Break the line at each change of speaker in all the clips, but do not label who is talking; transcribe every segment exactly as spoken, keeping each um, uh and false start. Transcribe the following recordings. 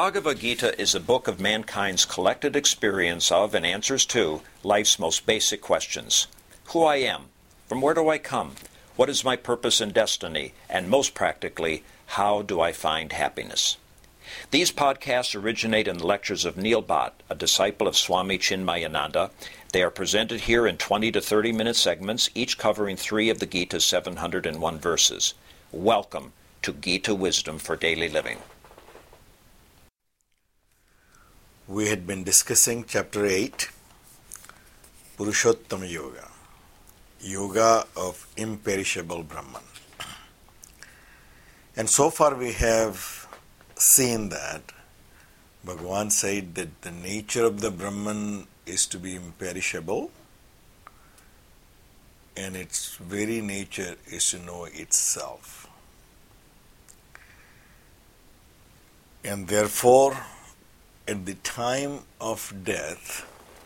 Bhagavad Gita is a book of mankind's collected experience of and answers to life's most basic questions. Who I am, from where do I come, what is my purpose and destiny, and most practically, how do I find happiness? These podcasts originate in the lectures of Neil Bhatt, a disciple of Swami Chinmayananda. They are presented here in twenty to thirty minute segments, each covering three of the Gita's seven hundred one verses. Welcome to Gita Wisdom for Daily Living.
We had been discussing Chapter eight, Purushottama Yoga, Yoga of Imperishable Brahman. And so far we have seen that Bhagavan said that the nature of the Brahman is to be imperishable, and its very nature is to know itself. And therefore, at the time of death,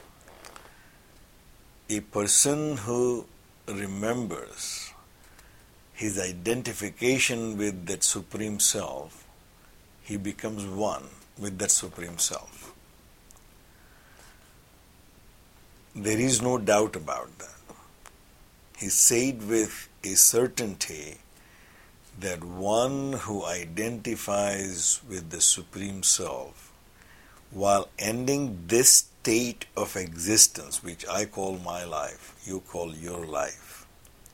a person who remembers his identification with that Supreme Self, he becomes one with that Supreme Self. There is no doubt about that. He said with a certainty that one who identifies with the Supreme Self while ending this state of existence, which I call my life, you call your life,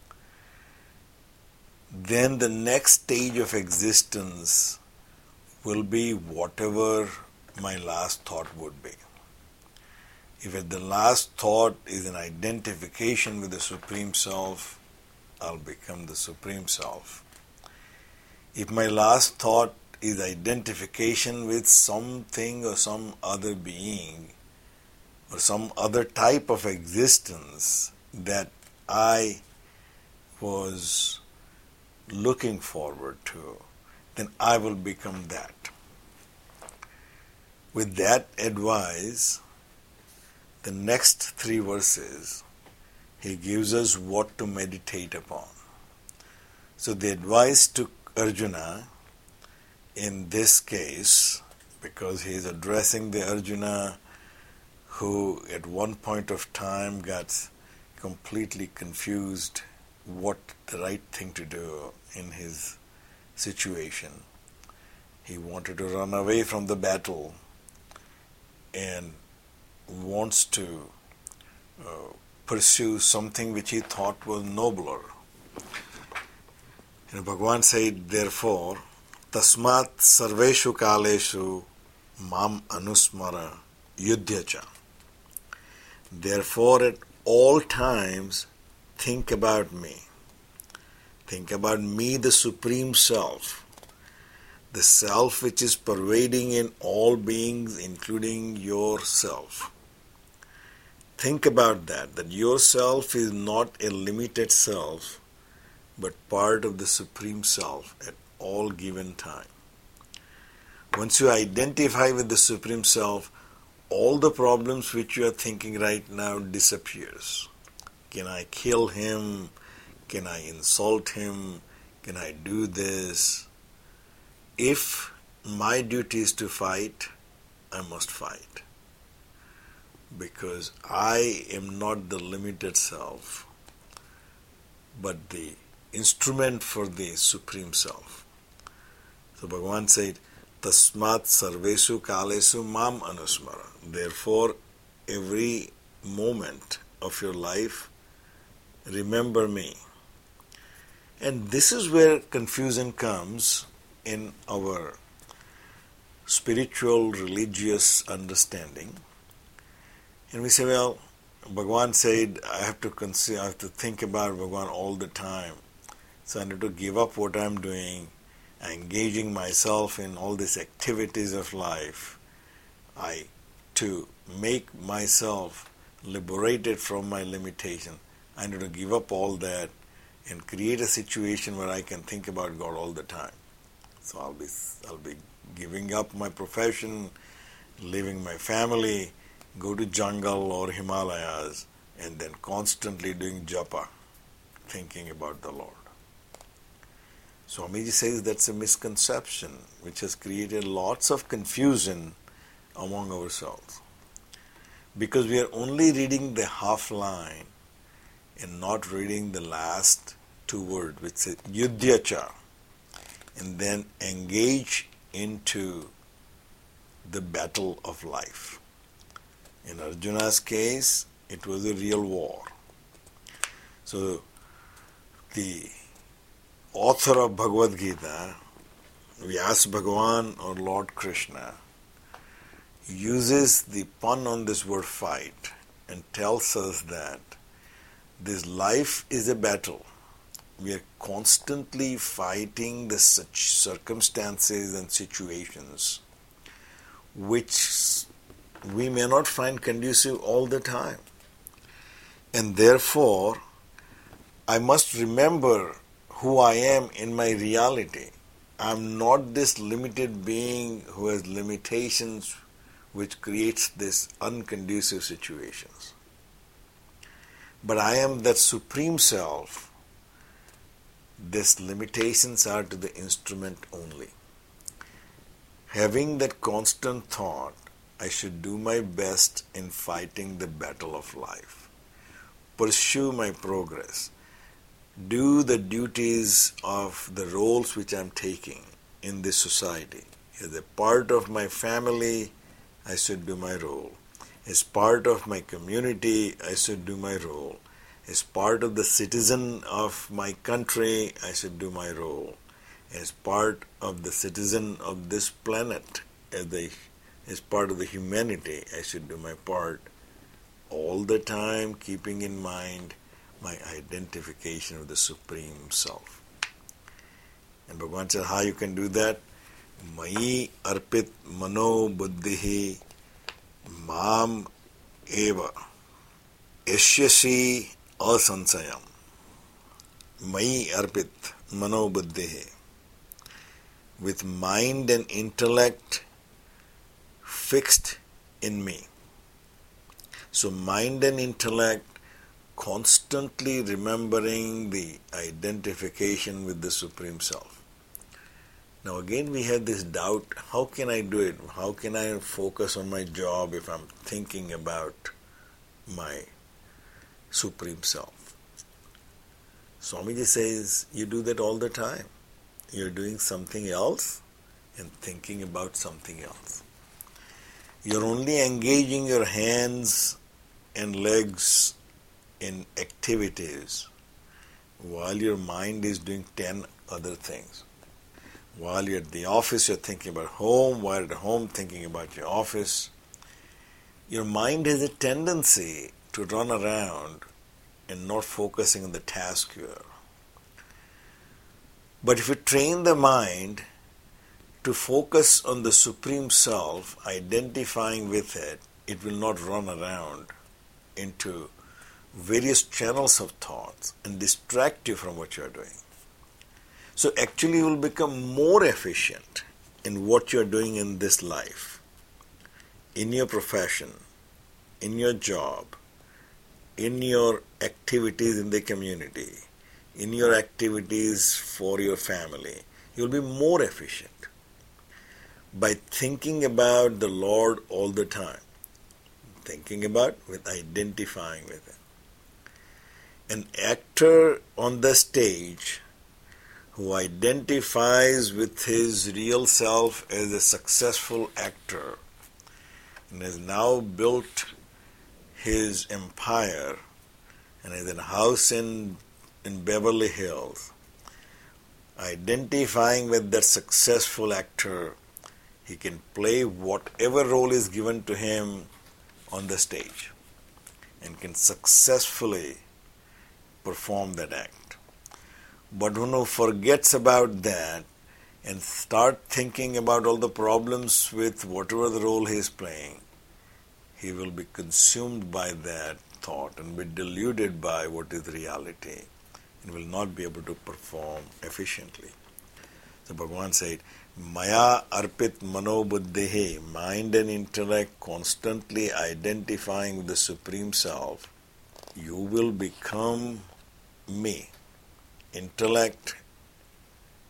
then the next stage of existence will be whatever my last thought would be. If at the last thought is an identification with the Supreme Self, I'll become the Supreme Self. If my last thought is identification with something or some other being or some other type of existence that I was looking forward to, then I will become that. With that advice, the next three verses, he gives us what to meditate upon. So the advice to Arjuna, in this case, because he is addressing the Arjuna who at one point of time got completely confused what the right thing to do in his situation. He wanted to run away from the battle and wants to uh, pursue something which he thought was nobler. And Bhagavan said, therefore, Tasmat sarveshu kaleshu mam anusmara yudhyacha. Therefore, at all times, think about me. Think about me, the Supreme Self, the Self which is pervading in all beings, including yourself. Think about that, that yourself is not a limited self, but part of the Supreme Self at all given time. Once you identify with the Supreme Self, all the problems which you are thinking right now disappears. Can I kill him? Can I insult him? Can I do this? If my duty is to fight, I must fight. Because I am not the limited self, but the instrument for the Supreme Self. So Bhagavan said, Tasmat sarvesu kalesu mam anusmara. Therefore, every moment of your life, remember me. And this is where confusion comes in our spiritual, religious understanding. And we say, well, Bhagavan said, I have to consider, I have to think about Bhagavan all the time. So I need to give up what I'm doing, engaging myself in all these activities of life. I, to make myself liberated from my limitation, I need to give up all that and create a situation where I can think about God all the time. So I'll be, I'll be giving up my profession, leaving my family, go to jungle or Himalayas, and then constantly doing japa, thinking about the Lord. Swamiji says that's a misconception which has created lots of confusion among ourselves. Because we are only reading the half line and not reading the last two words, which says Yudhyacha, and then engage into the battle of life. In Arjuna's case, it was a real war. So, the author of Bhagavad Gita, Vyas Bhagavan or Lord Krishna, uses the pun on this word fight and tells us that this life is a battle. We are constantly fighting the such circumstances and situations which we may not find conducive all the time. And therefore, I must remember who I am in my reality. I am not this limited being who has limitations which creates this unconducive situations. But I am that Supreme Self. These limitations are to the instrument only. Having that constant thought, I should do my best in fighting the battle of life. Pursue my progress. Do the duties of the roles which I am taking in this society. As a part of my family, I should do my role. As part of my community, I should do my role. As part of the citizen of my country, I should do my role. As part of the citizen of this planet, as, the, as part of the humanity, I should do my part. All the time keeping in mind my identification with the Supreme Self. And Bhagavan says how you can do that? Mai arpit mano buddhihi mam eva eshyasi asansayam. Mai arpit mano buddhihi. With mind and intellect fixed in me. So mind and intellect constantly remembering the identification with the Supreme Self. Now again we have this doubt, how can I do it? How can I focus on my job if I'm thinking about my Supreme Self? Swamiji says, you do that all the time. You're doing something else and thinking about something else. You're only engaging your hands and legs in activities while your mind is doing ten other things. While you're at the office, you're thinking about home. While at home, thinking about your office. Your mind has a tendency to run around and not focusing on the task you are. But if you train the mind to focus on the Supreme Self, identifying with it, it will not run around into various channels of thoughts and distract you from what you are doing. So actually you will become more efficient in what you are doing in this life, in your profession, in your job, in your activities in the community, in your activities for your family. You will be more efficient by thinking about the Lord all the time. Thinking about with identifying with Him. An actor on the stage who identifies with his real self as a successful actor and has now built his empire and has a house in, in Beverly Hills, identifying with that successful actor, he can play whatever role is given to him on the stage and can successfully perform that act. But who forgets about that and start thinking about all the problems with whatever the role he is playing, he will be consumed by that thought and be deluded by what is reality and will not be able to perform efficiently. So Bhagavan said, Maya arpit mano buddhihi, mind and intellect constantly identifying with the Supreme Self, you will become me. Intellect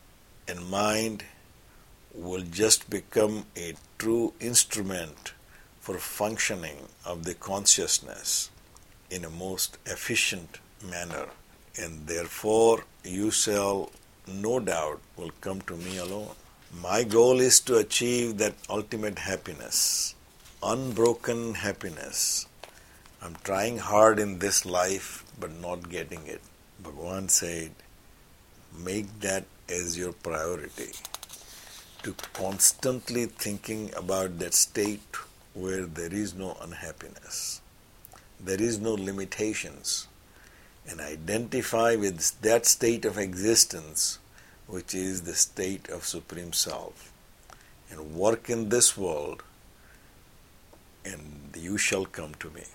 and mind will just become a true instrument for functioning of the consciousness in a most efficient manner, and therefore you shall no doubt will come to me alone. My goal is to achieve that ultimate happiness, unbroken happiness. I'm trying hard in this life but not getting it. Bhagavan said, make that as your priority, to constantly thinking about that state where there is no unhappiness, there is no limitations, and identify with that state of existence which is the state of Supreme Self, and work in this world, and you shall come to me.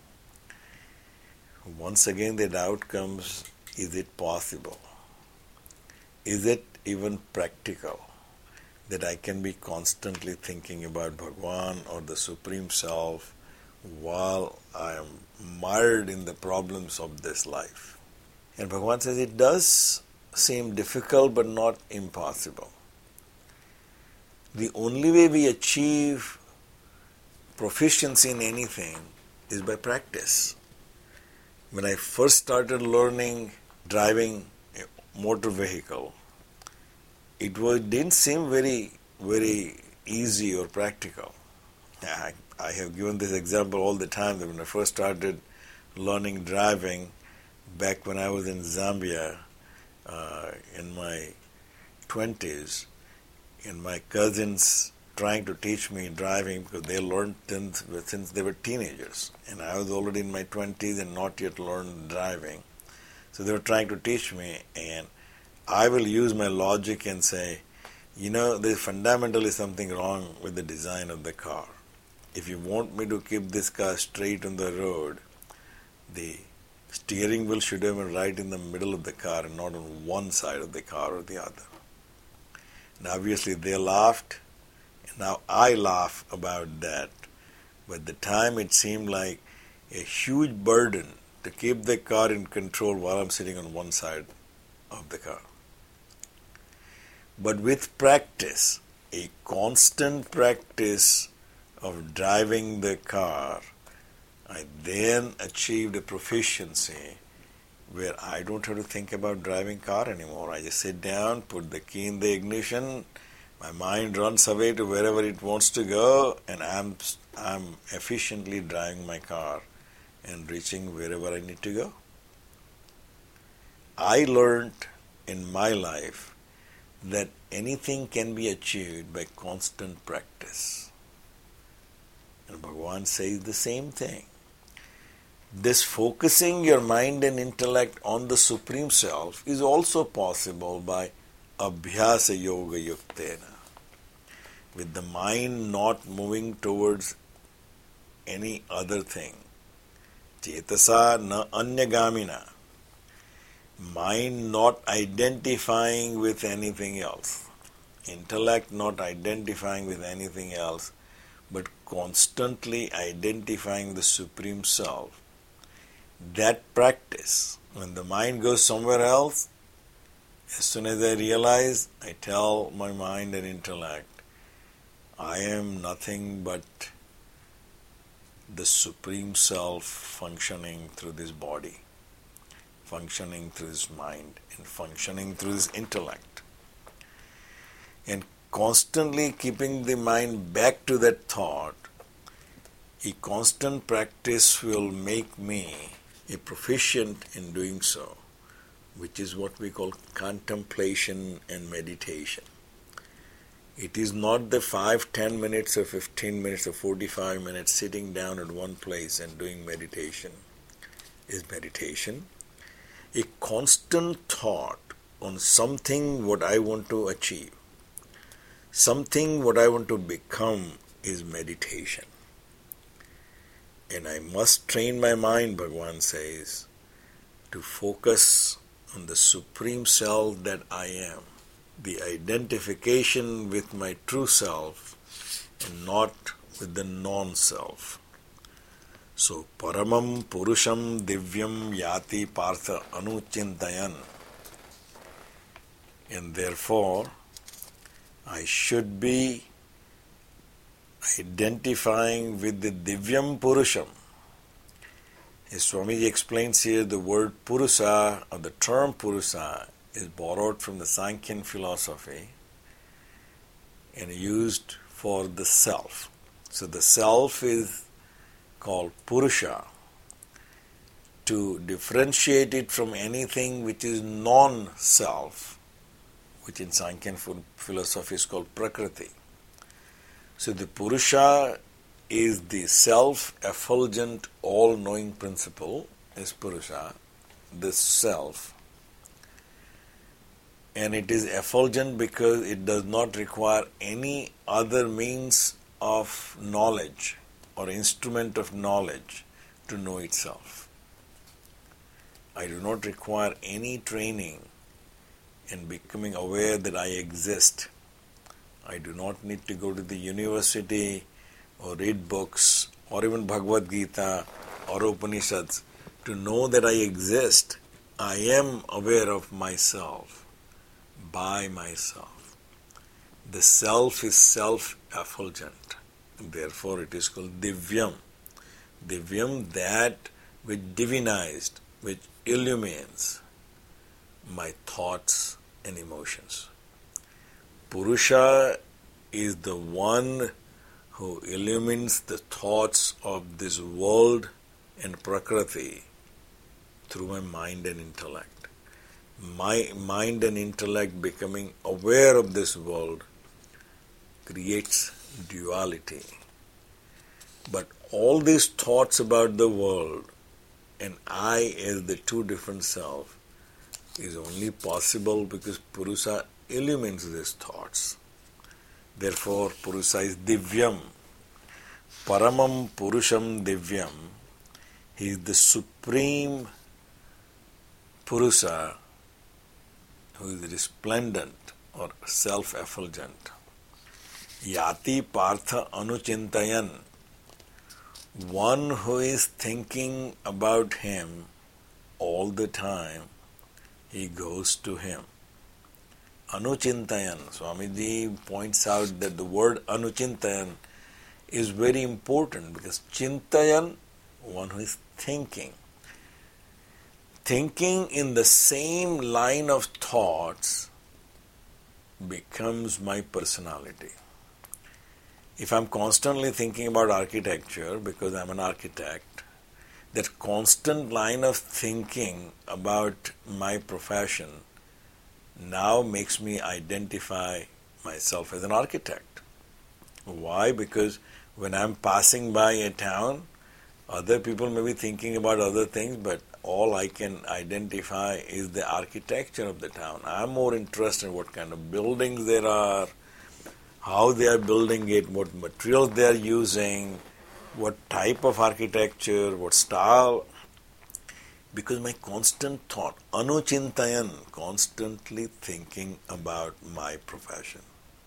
Once again the doubt comes, is it possible? Is it even practical that I can be constantly thinking about Bhagavan or the Supreme Self while I am mired in the problems of this life? And Bhagavan says it does seem difficult but not impossible. The only way we achieve proficiency in anything is by practice. When I first started learning driving a motor vehicle, it was, didn't seem very, very easy or practical. I, I have given this example all the time that when I first started learning driving back when I was in Zambia uh, in my twenties, and my cousins trying to teach me driving because they learned since, since they were teenagers, and I was already in my twenties and not yet learned driving. So they were trying to teach me, and I will use my logic and say, you know, there's fundamentally something wrong with the design of the car. If you want me to keep this car straight on the road, the steering wheel should have been right in the middle of the car and not on one side of the car or the other. And obviously they laughed, and now I laugh about that. But at the time it seemed like a huge burden to keep the car in control while I'm sitting on one side of the car. But with practice, a constant practice of driving the car, I then achieved a proficiency where I don't have to think about driving car anymore. I just sit down, put the key in the ignition, my mind runs away to wherever it wants to go, and I'm I'm efficiently driving my car and reaching wherever I need to go. I learned in my life that anything can be achieved by constant practice. And Bhagavan says the same thing. This focusing your mind and intellect on the Supreme Self is also possible by abhyasa yoga yuktena, with the mind not moving towards any other thing. Cetasa na anyagamina, mind not identifying with anything else, intellect not identifying with anything else, but constantly identifying the Supreme Self. That practice, when the mind goes somewhere else, as soon as I realize, I tell my mind and intellect, I am nothing but the Supreme Self functioning through this body, functioning through his mind, and functioning through his intellect. And constantly keeping the mind back to that thought, a constant practice will make me a proficient in doing so, which is what we call contemplation and meditation. It is not the five, ten minutes or fifteen minutes or forty-five minutes sitting down at one place and doing meditation is meditation. A constant thought on something what I want to achieve, something what I want to become is meditation. And I must train my mind, Bhagavan says, to focus on the Supreme Self that I am, the identification with my true self and not with the non-self. So, Paramam Purusham Divyam Yati Partha Anuchintayan. And therefore, I should be identifying with the Divyam Purusham. As Swamiji explains here, the word Purusa or the term Purusa is borrowed from the Sankhyan philosophy and used for the self. So the self is called Purusha to differentiate it from anything which is non-self, which in Sankhyan philosophy is called Prakriti. So the Purusha is the self-effulgent, all-knowing principle, is Purusha, the self. And it is effulgent because it does not require any other means of knowledge or instrument of knowledge to know itself. I do not require any training in becoming aware that I exist. I do not need to go to the university or read books or even Bhagavad Gita or Upanishads to know that I exist. I am aware of myself by myself. The self is self-effulgent. Therefore it is called Divyam. Divyam, that which divinized, which illumines my thoughts and emotions. Purusha is the one who illumines the thoughts of this world and Prakriti through my mind and intellect. My mind and intellect becoming aware of this world creates duality. But all these thoughts about the world and I as the two different self is only possible because Purusa illumines these thoughts. Therefore, Purusa is Divyam. Paramam Purusham Divyam. He is the supreme Purusa who is resplendent or self-effulgent. Yati Partha Anuchintayan. One who is thinking about him all the time, he goes to him. Anuchintayan. Swamiji points out that the word Anuchintayan is very important because Chintayan, one who is thinking. Thinking in the same line of thoughts becomes my personality. If I'm constantly thinking about architecture because I'm an architect, that constant line of thinking about my profession now makes me identify myself as an architect. Why? Because when I'm passing by a town, other people may be thinking about other things, but all I can identify is the architecture of the town. I'm more interested in what kind of buildings there are, how they are building it, what materials they are using, what type of architecture, what style. Because my constant thought, anuchintayan, constantly thinking about my profession.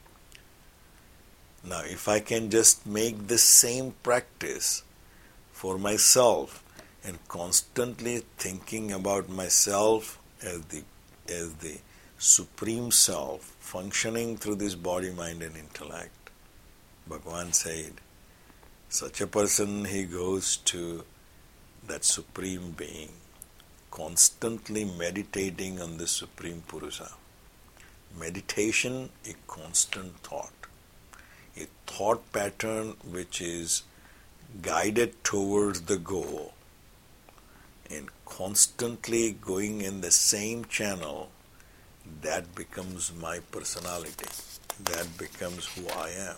Now, if I can just make the same practice for myself and constantly thinking about myself as the as the supreme self, functioning through this body, mind and intellect, Bhagavan said, such a person, he goes to that supreme being, constantly meditating on the Supreme Purusa. Meditation, a constant thought. A thought pattern which is guided towards the goal and constantly going in the same channel, that becomes my personality. That becomes who I am.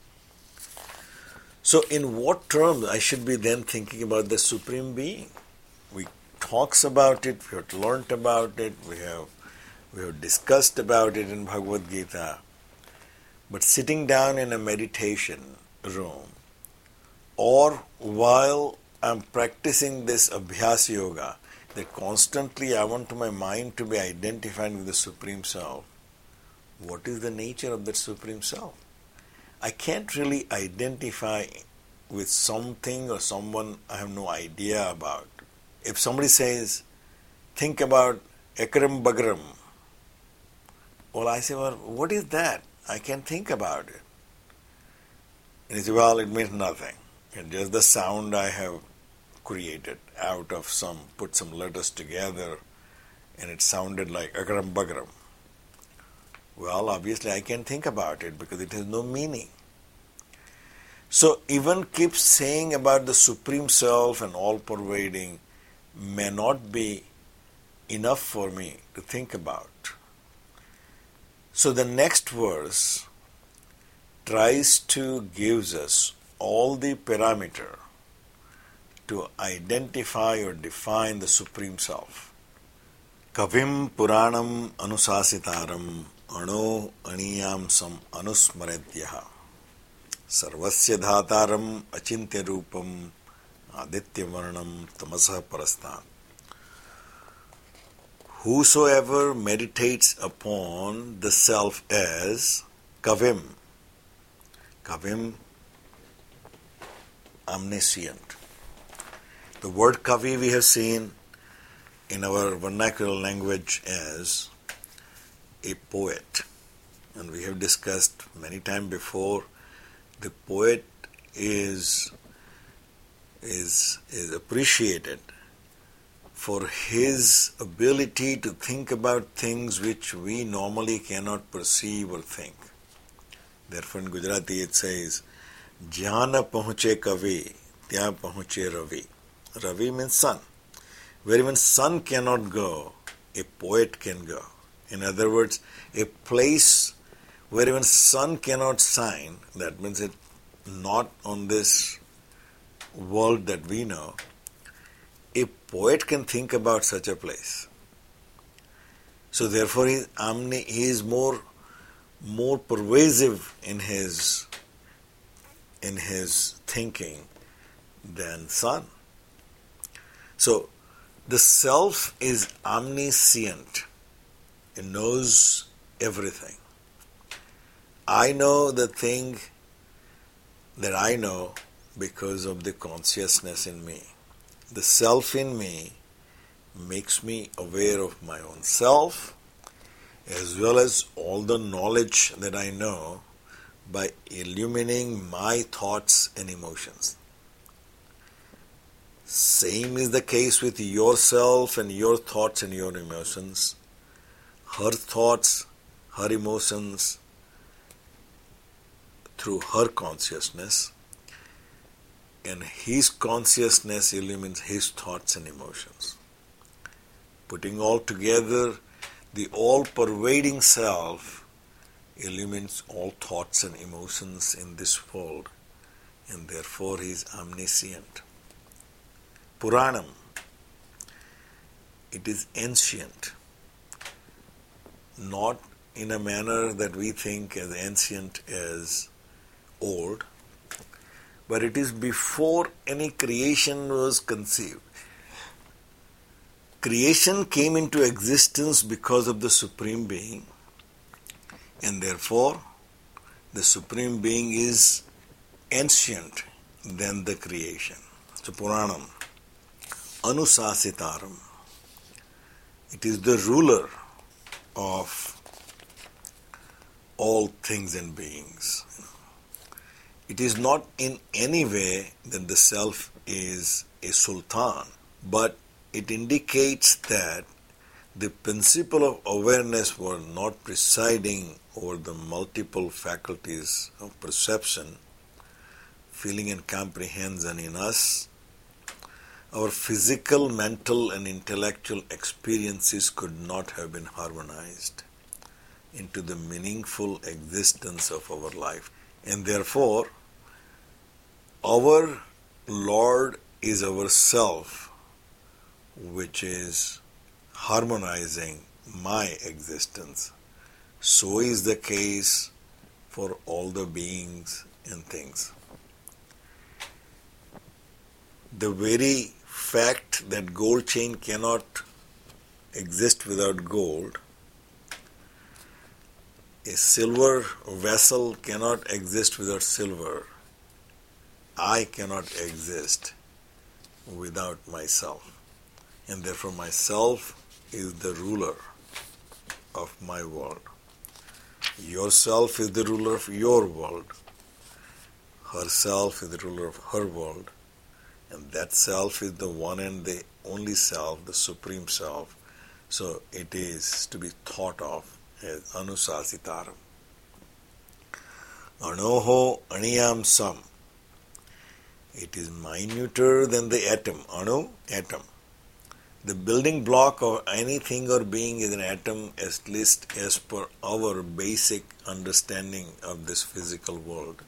So in what terms I should be then thinking about the Supreme Being? We talks about it, we have learnt about it, we have we have discussed about it in Bhagavad Gita. But sitting down in a meditation room or while I'm practicing this Abhyas Yoga, that constantly I want my mind to be identified with the Supreme Self, what is the nature of that Supreme Self? I can't really identify with something or someone I have no idea about. If somebody says, think about Ekram Bagram, well, I say, well, what is that? I can think about it. And you say, well, it means nothing. It's just the sound I have created out of some, put some letters together, and it sounded like agaram bagaram. Well, obviously I can think about it because it has no meaning. So even keep saying about the Supreme Self and all-pervading may not be enough for me to think about. So the next verse tries to gives us all the parameter to identify or define the Supreme Self. Kavim Puranam Anusasitaram Ano Aniyam Sam Anusmaredyaha Sarvasya Dhataram Achintya Rupam Aditya Varnam Tamasa Parastan. Whosoever meditates upon the Self as Kavim, Kavim, omniscient. The word Kavi we have seen in our vernacular language as a poet. And we have discussed many times before, the poet is, is, is appreciated for his ability to think about things which we normally cannot perceive or think. Therefore in Gujarati it says, Jhana pahuche kavi, tya pahuche ravi. Ravi means sun. Where even sun cannot go, a poet can go. In other words, a place where even sun cannot shine, that means it not on this world that we know, a poet can think about such a place. So therefore he, omni, he is more, more pervasive in his, in his thinking than sun. So the Self is omniscient. It knows everything. I know the thing that I know because of the consciousness in me. The Self in me makes me aware of my own self as well as all the knowledge that I know by illuminating my thoughts and emotions. Same is the case with yourself and your thoughts and your emotions. Her thoughts, her emotions, through her consciousness, and his consciousness illumines his thoughts and emotions. Putting all together, the all-pervading Self illumines all thoughts and emotions in this world, and therefore he is omniscient. Puranam, it is ancient, not in a manner that we think as ancient as old, but it is before any creation was conceived. Creation came into existence because of the Supreme Being, and therefore the Supreme Being is ancient than the creation. So Puranam, Anusasitaram, it is the ruler of all things and beings. It is not in any way that the Self is a sultan, but it indicates that the principle of awareness was not presiding over the multiple faculties of perception, feeling and comprehension in us. Our physical, mental and intellectual experiences could not have been harmonized into the meaningful existence of our life. And therefore, our Lord is our Self, which is harmonizing my existence. So is the case for all the beings and things. The very fact that gold chain cannot exist without gold, a silver vessel cannot exist without silver, I cannot exist without myself. And therefore myself is the ruler of my world. Yourself is the ruler of your world. Herself is the ruler of her world. And that self is the one and the only self, the supreme self. So it is to be thought of as Anusasitaram. Anoho aniyam sam. It is minuter than the atom. Anu, atom. The building block of anything or being is an atom, at least as per our basic understanding of this physical world.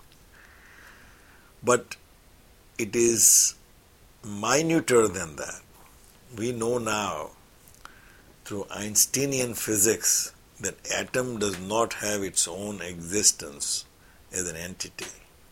But it is minuter than that. We know now through Einsteinian physics that atom does not have its own existence as an entity.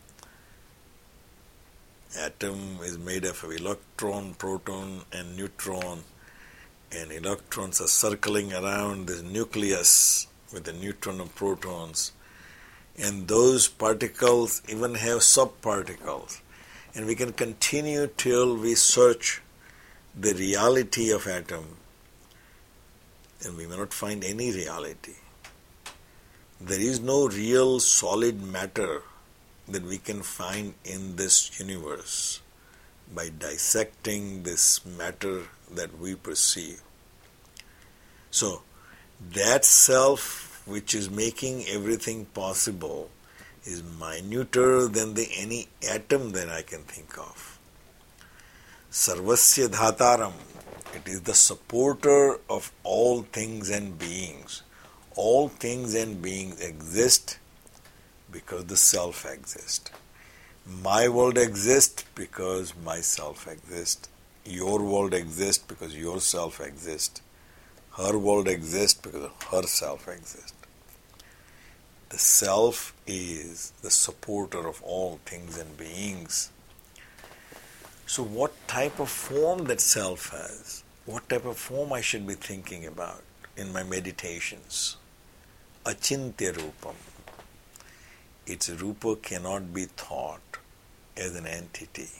Atom is made up of electron, proton, and neutron, and electrons are circling around this nucleus with the neutron and protons, and those particles even have subparticles, and we can continue till we search the reality of atom, and we may not find any reality. There is no real solid matter that we can find in this universe by dissecting this matter that we perceive. So, that self which is making everything possible is minuter than the any atom that I can think of. Sarvasya dhataram, it is the supporter of all things and beings. All things and beings exist because the self exists. My world exists because myself exists. Your world exists because yourself exists. Her world exists because herself exists. The self is the supporter of all things and beings. So what type of form that self has? What type of form I should be thinking about in my meditations? Achintya Rupam. Its rupa cannot be thought as an entity.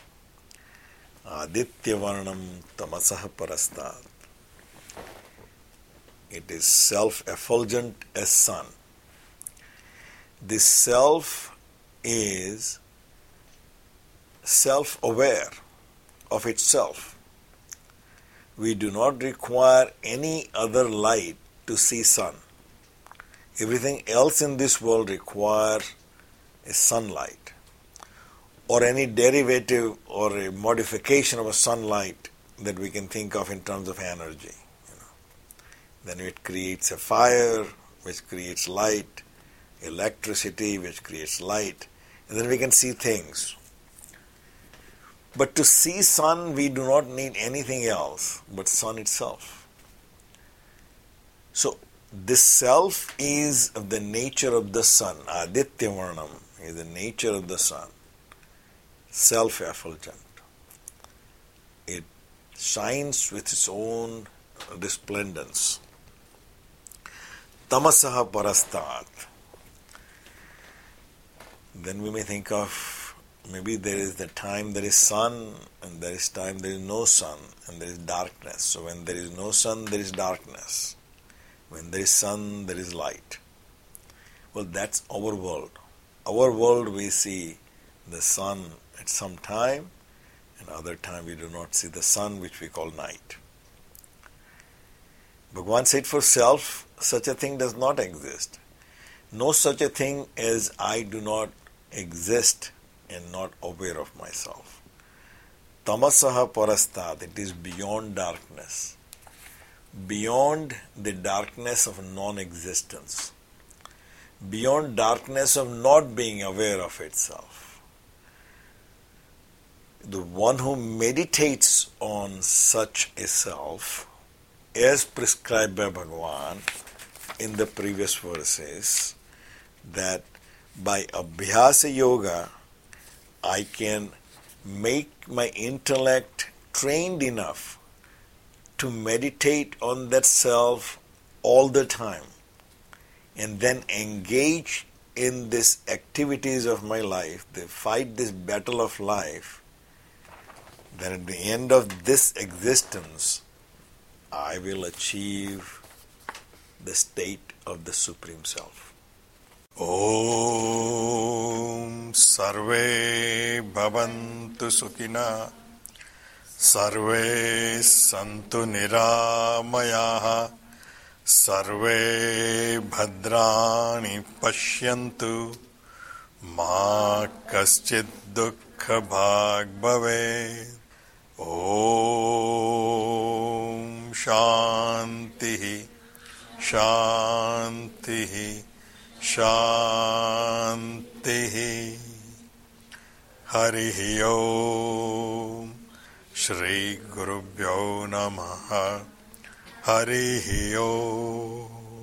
Aditya Varnam Tamasah Parastat. It is self-effulgent as sun. This self is self-aware of itself. We do not require any other light to see sun. Everything else in this world requires a sunlight or any derivative or a modification of a sunlight that we can think of in terms of energy. You know. Then it creates a fire which creates light, electricity which creates light, and then we can see things. But to see sun, we do not need anything else but sun itself. So, this self is of the nature of the sun. Aditya Varnam is the nature of the sun. Self-effulgent. It shines with its own resplendence. Tamasaha Parastat. Then we may think of maybe there is the time there is sun and there is time there is no sun and there is darkness. So when there is no sun, there is darkness. When there is sun, there is light. Well, that's our world. Our world, we see the sun at some time, and other time we do not see the sun, which we call night. Bhagavan said for self, such a thing does not exist. No such a thing as I do not exist and not aware of myself. Tamasaha Parastat, it is beyond darkness. Beyond the darkness of non-existence, beyond darkness of not being aware of itself. The one who meditates on such a self, as prescribed by Bhagavan in the previous verses, that by Abhyasa Yoga, I can make my intellect trained enough to meditate on that self all the time and then engage in these activities of my life, they fight this battle of life, then at the end of this existence, I will achieve the state of the Supreme Self. Om Sarve Bhavantu Sukhina Sarve Santu Niramayaha Sarve Bhadrani Pashyantu Ma Kaschid Dukkha Bhag Bhave. Om Shantihi Shantihi Shantihi. Harihi Om. Shri Gurubhyo Namaha. Harihi Om.